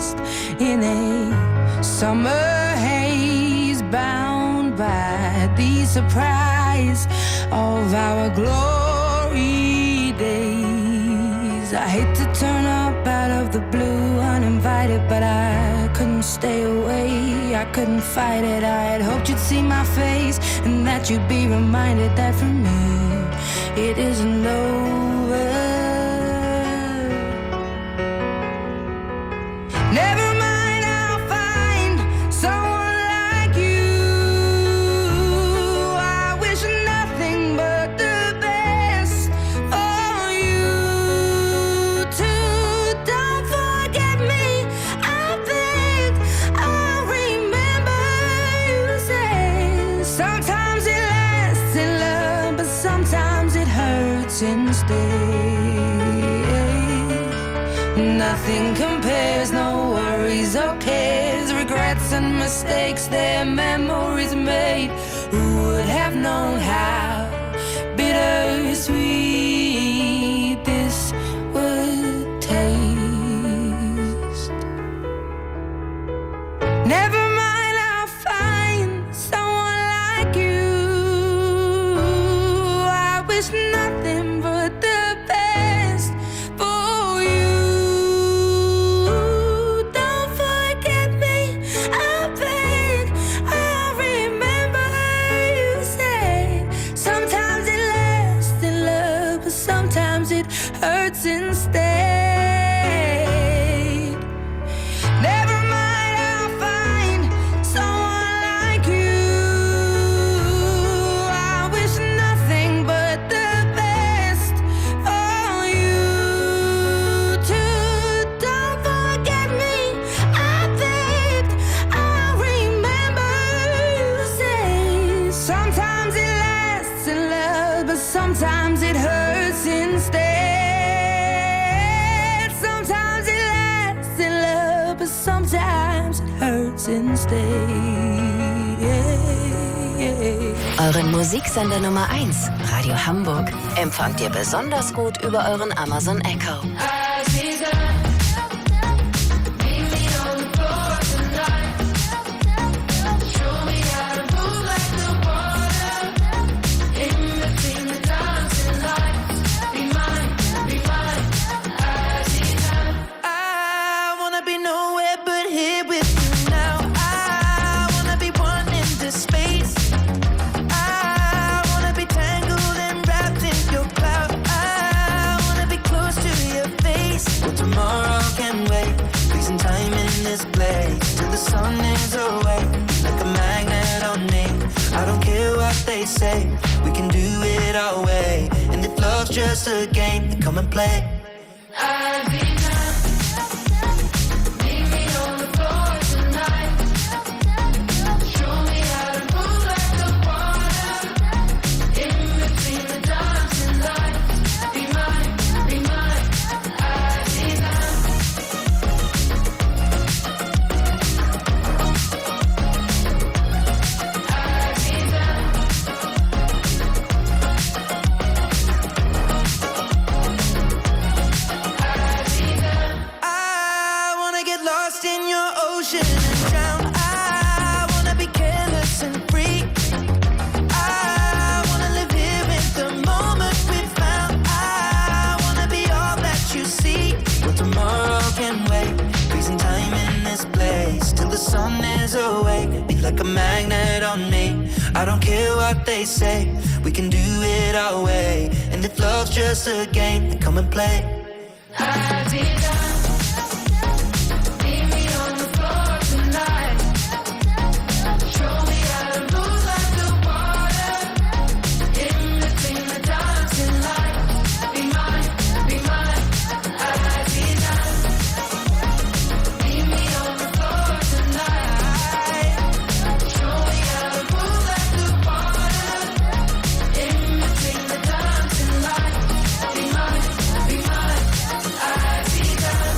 lost in a summer haze, bound by the surprise of our glory days. I hate to turn up out of the blue uninvited, but I couldn't stay away, I couldn't fight it. I had hoped you'd see my face and that you'd be reminded that for me it isn't over. Never mind, I'll find someone like you. I wish nothing but the best for you too. Don't forget me, I beg. I remember you said sometimes it lasts in love, but sometimes it hurts instead. Nothing compares, no worries or cares, regrets and mistakes, their memories made. Who would have known how bittersweet this would taste? Never mind, I'll find someone like you. I wish nothing but the best for you. Don't forget me, I beg. I remember you said sometimes it lasts in love, but sometimes it hurts instead. Never mind, I'll find someone like you. I wish nothing but the best for you too. Don't forget me, I beg. I remember you say sometimes it lasts in love, but sometimes it hurts instead. Sometimes it lasts in love, but sometimes it hurts instead. Euren Musiksender Nummer 1, Radio Hamburg, empfangt ihr besonders gut über euren Amazon Echo. I wanna be nowhere but here with you now. I wanna be one in this space. I wanna be tangled and wrapped in your cloud. I wanna be close to your face. Well, tomorrow can wait. Freezing time in this place till the sun is away. Like a magnet on me. I don't care what they say. We can do it our way. And if love's just a game, then come and play. I wanna get lost in your ocean and drown. I wanna be careless and free. I wanna live here in the moment we found. I wanna be all that you see. Well, tomorrow can wait. Freezing time in this place till the sun is awake. Be like a magnet on me. I don't care what they say. We can do it our way. And if love's just a game, then come and play. Be mine, I see that.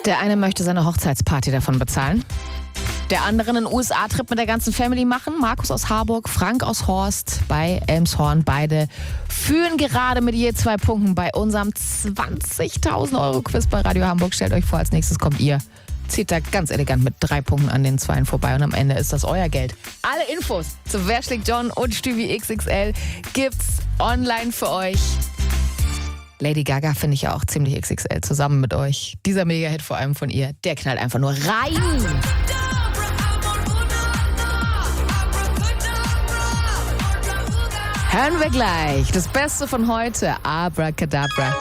Der eine möchte seine Hochzeitsparty davon bezahlen. Der andere einen USA-Trip mit der ganzen Family machen. Markus aus Harburg, Frank aus Horst bei Elmshorn. Beide führen gerade mit je 2 Punkten bei unserem 20.000 Euro Quiz bei Radio Hamburg. Stellt euch vor, als nächstes kommt ihr. Zieht da ganz elegant mit 3 Punkten an den Zweien vorbei und am Ende ist das euer Geld. Alle Infos zu Wer schlägt John und Stübi XXL gibt's online für euch. Lady Gaga finde ich ja auch ziemlich XXL zusammen mit euch. Dieser Mega-Hit vor allem von ihr, der knallt einfach nur rein. Hören wir gleich das Beste von heute, Abracadabra.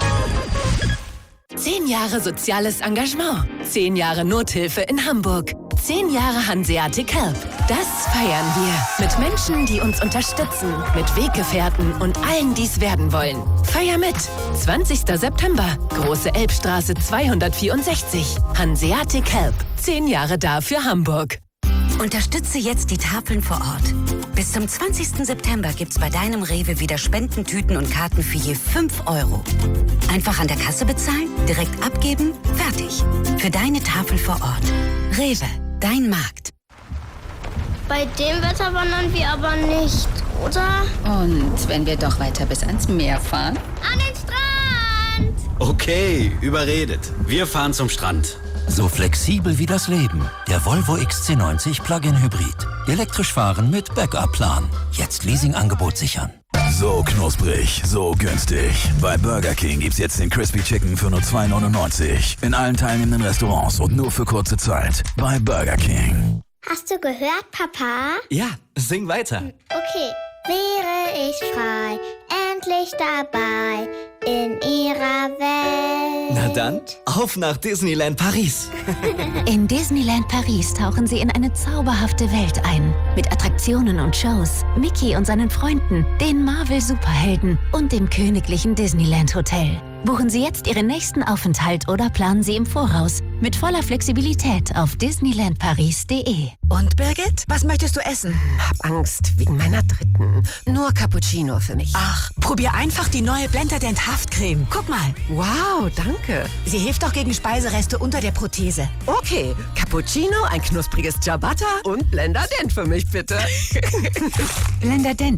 10 Jahre soziales Engagement. 10 Jahre Nothilfe in Hamburg. 10 Jahre Hanseatic Help. Das feiern wir. Mit Menschen, die uns unterstützen. Mit Weggefährten und allen, die es werden wollen. Feier mit. 20. September. Große Elbstraße 264. Hanseatic Help. 10 Jahre da für Hamburg. Unterstütze jetzt die Tafeln vor Ort. Bis zum 20. September gibt's bei deinem Rewe wieder Spendentüten und Karten für je 5 €. Einfach an der Kasse bezahlen, direkt abgeben, fertig. Für deine Tafel vor Ort. Rewe, dein Markt. Bei dem Wetter wandern wir aber nicht, oder? Und wenn wir doch weiter bis ans Meer fahren? An den Strand! Okay, überredet. Wir fahren zum Strand. So flexibel wie das Leben. Der Volvo XC90 Plug-in Hybrid. Elektrisch fahren mit Backup-Plan. Jetzt Leasingangebot sichern. So knusprig, so günstig. Bei Burger King gibt's jetzt den Crispy Chicken für nur 2,99. In allen teilnehmenden Restaurants und nur für kurze Zeit. Bei Burger King. Hast du gehört, Papa? Ja, sing weiter. Okay. Wäre ich frei, endlich dabei in ihrer Welt. Na dann, auf nach Disneyland Paris. In Disneyland Paris tauchen Sie in eine zauberhafte Welt ein. Mit Attraktionen und Shows, Mickey und seinen Freunden, den Marvel-Superhelden und dem königlichen Disneyland Hotel. Buchen Sie jetzt Ihren nächsten Aufenthalt oder planen Sie im Voraus mit voller Flexibilität auf disneylandparis.de. Und Birgit, was möchtest du essen? Hab Angst wegen meiner dritten. Nur Cappuccino für mich. Ach, probier einfach die neue Blenderdent Haftcreme. Guck mal. Wow, danke. Sie hilft auch gegen Speisereste unter der Prothese. Okay, Cappuccino, ein knuspriges Ciabatta und Blenderdent für mich, bitte. Blenderdent